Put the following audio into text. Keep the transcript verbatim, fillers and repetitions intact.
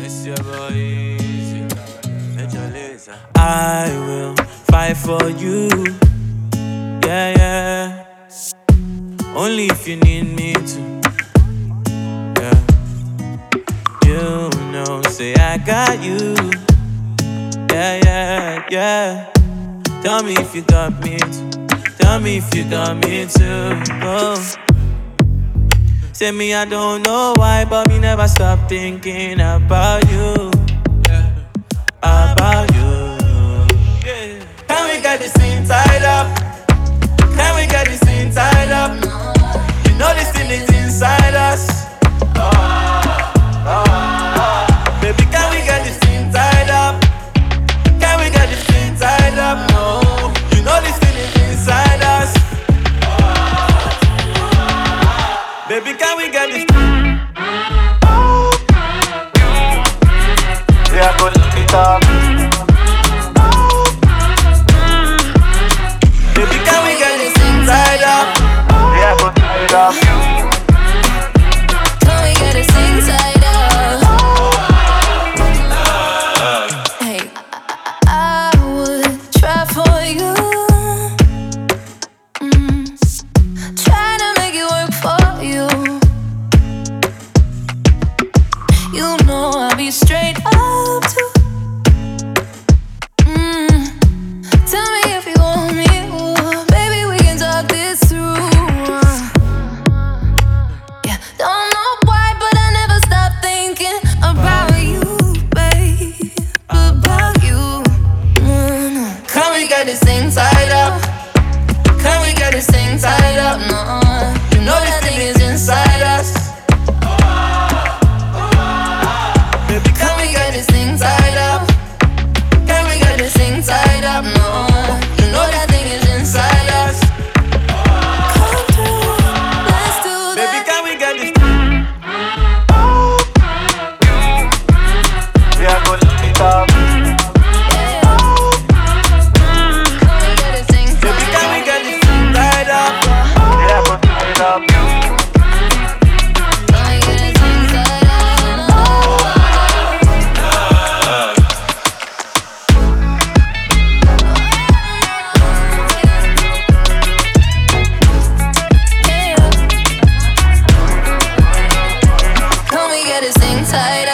It's your boy Easy, Major Lazer. I will fight for you, yeah, yeah. Only if you need me to, yeah. You know, say I got you, yeah, yeah, yeah. Tell me if you got me too. Tell me if you got me too. Oh. Say me, I don't know why, but me never stop thinking about you, yeah. About you, yeah. Can we get this thing tied up? Can we get this thing tied up? You know this thing is inside us. Oh, oh, oh. Baby, can we get this thing tied up? Can we get this thing tied up? No, you know this thing is inside us. Baby, can we get this? Yeah, go look it up. Baby, can we get this thing tied up? Yeah, go tie it up. Can we get this thing tied up? Hey, I, I would try for you. Mm. Try to make it work for you. You know I'll be straight up too. Mm. Tell me if you want me, ooh. Baby, we can talk this through. Yeah, don't know why, but I never stop thinking about you, babe. About you. Mm. Can we get this thing tied up? Can we get this thing tied up? No, You know this thing is inside us. Baby, can we get this thing tied up? Can we get this thing tied up? No, you know that thing is inside us. come through. Let's do Baby, that. can we get this? Yeah, go look it up. Yeah. Can we get this thing Baby, can we tied get this thing tied up? Yeah, go tie it up. Can we get this thing tied up? Yeah. Can we get this thing tied up?